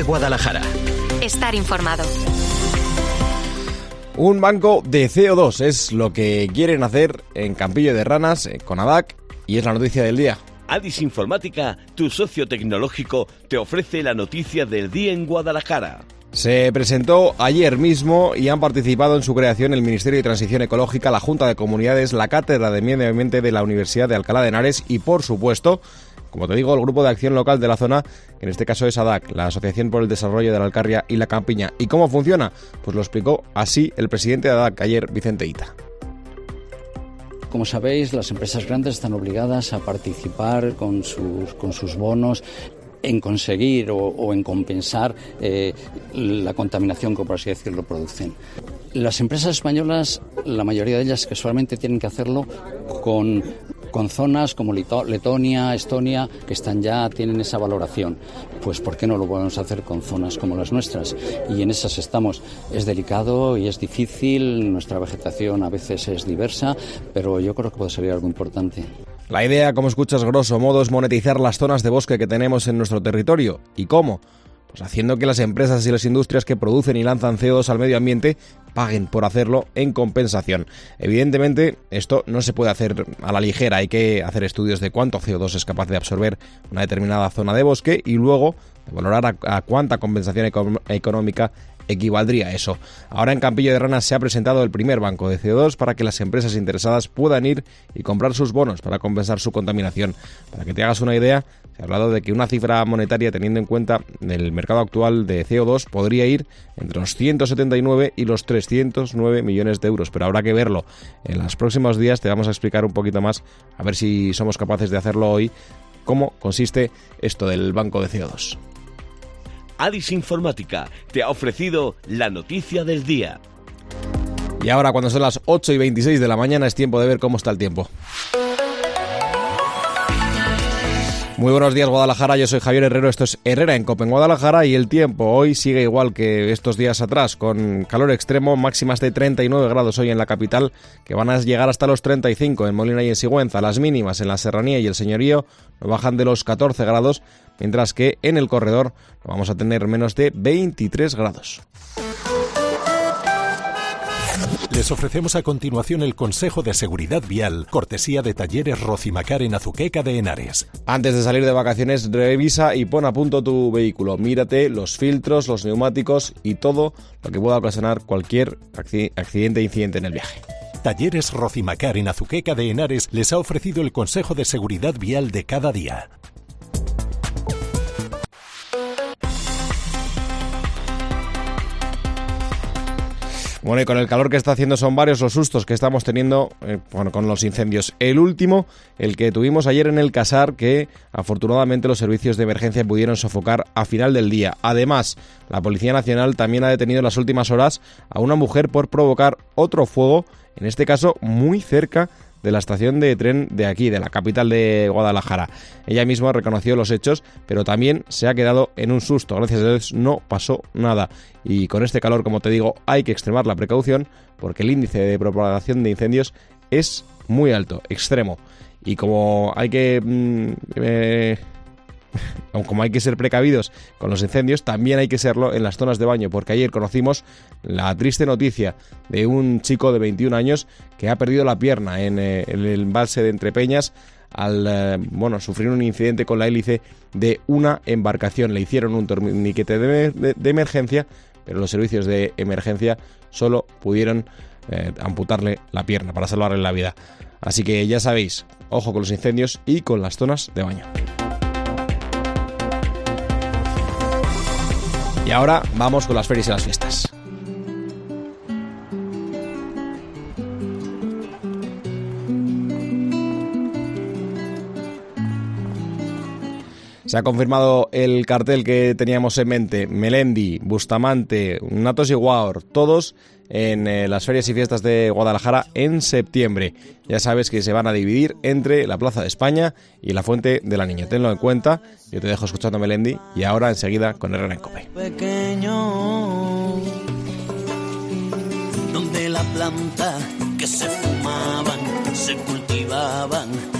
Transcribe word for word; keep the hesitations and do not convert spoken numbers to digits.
de Guadalajara. Estar informado. Un banco de C O dos es lo que quieren hacer en Campillo de Ranas con Adac y es la noticia del día. Adis Informática, tu socio tecnológico, te ofrece la noticia del día en Guadalajara. Se presentó ayer mismo y han participado en su creación el Ministerio de Transición Ecológica, la Junta de Comunidades, la Cátedra de Medio Ambiente de la Universidad de Alcalá de Henares y, por supuesto, como te digo, el Grupo de Acción Local de la zona, que en este caso es Adac, la Asociación por el Desarrollo de la Alcarria y la Campiña. ¿Y cómo funciona? Pues lo explicó así el presidente de Adac ayer, Vicente Ita. Como sabéis, las empresas grandes están obligadas a participar con sus, con sus bonos en conseguir o, o en compensar eh, la contaminación que, por así decirlo, producen. Las empresas españolas, la mayoría de ellas casualmente tienen que hacerlo con, con zonas como Leto- Letonia, Estonia, que están ya tienen esa valoración. Pues ¿por qué no lo podemos hacer con zonas como las nuestras? Y en esas estamos. Es delicado y es difícil, nuestra vegetación a veces es diversa, pero yo creo que puede salir algo importante. La idea, como escuchas grosso modo, es monetizar las zonas de bosque que tenemos en nuestro territorio. ¿Y cómo? Pues haciendo que las empresas y las industrias que producen y lanzan C O dos al medio ambiente paguen por hacerlo en compensación. Evidentemente, esto no se puede hacer a la ligera, hay que hacer estudios de cuánto C O dos es capaz de absorber una determinada zona de bosque y luego valorar a, a cuánta compensación eco- económica equivaldría eso. Ahora en Campillo de Ranas se ha presentado el primer banco de C O dos para que las empresas interesadas puedan ir y comprar sus bonos para compensar su contaminación. Para que te hagas una idea, se ha hablado de que una cifra monetaria teniendo en cuenta el mercado actual de C O dos podría ir entre los ciento setenta y nueve y los trescientos nueve millones de euros, pero habrá que verlo. En los próximos días te vamos a explicar un poquito más, a ver si somos capaces de hacerlo hoy, cómo consiste esto del banco de C O dos. Adis Informática te ha ofrecido la noticia del día. Y ahora, cuando son las ocho y veintiséis de la mañana, es tiempo de ver cómo está el tiempo. Muy buenos días, Guadalajara, yo soy Javier Herrero, esto es Herrera en Cope en Guadalajara y el tiempo hoy sigue igual que estos días atrás, con calor extremo, máximas de treinta y nueve grados hoy en la capital, que van a llegar hasta los treinta y cinco en Molina y en Sigüenza. Las mínimas en la Serranía y el Señorío no bajan de los catorce grados, mientras que en el corredor vamos a tener menos de veintitrés grados. Les ofrecemos a continuación el consejo de seguridad vial, cortesía de Talleres Rocimacar en Azuqueca de Henares. Antes de salir de vacaciones, revisa y pon a punto tu vehículo. Mírate los filtros, los neumáticos y todo lo que pueda ocasionar cualquier accidente e incidente en el viaje. Talleres Rocimacar en Azuqueca de Henares les ha ofrecido el consejo de seguridad vial de cada día. Bueno, y con el calor que está haciendo son varios los sustos que estamos teniendo eh, bueno, con los incendios. El último, el que tuvimos ayer en el Casar, que afortunadamente los servicios de emergencia pudieron sofocar a final del día. Además, la Policía Nacional también ha detenido en las últimas horas a una mujer por provocar otro fuego, en este caso muy cerca de la estación de tren de aquí, de la capital de Guadalajara. Ella misma reconoció los hechos, pero también se ha quedado en un susto. Gracias a Dios no pasó nada. Y con este calor, como te digo, hay que extremar la precaución porque el índice de propagación de incendios es muy alto, extremo. Y como hay que... Mmm, eh, como hay que ser precavidos con los incendios, también hay que serlo en las zonas de baño, porque ayer conocimos la triste noticia de un chico de veintiún años que ha perdido la pierna en, eh, en el embalse de Entrepeñas al eh, bueno, sufrir un incidente con la hélice de una embarcación. Le hicieron un torniquete de, de, de emergencia, pero los servicios de emergencia solo pudieron eh, amputarle la pierna para salvarle la vida. Así que ya sabéis, ojo con los incendios y con las zonas de baño. Y ahora vamos con las ferias y las fiestas. Se ha confirmado el cartel que teníamos en mente. Melendi, Bustamante, Natos y Guaor, todos en eh, las ferias y fiestas de Guadalajara en septiembre. Ya sabes que se van a dividir entre la Plaza de España y la Fuente de la Niña. Tenlo en cuenta. Yo te dejo escuchando Melendi y ahora enseguida con Herrera en Cope. Pequeño, donde la planta que se fumaban, se cultivaban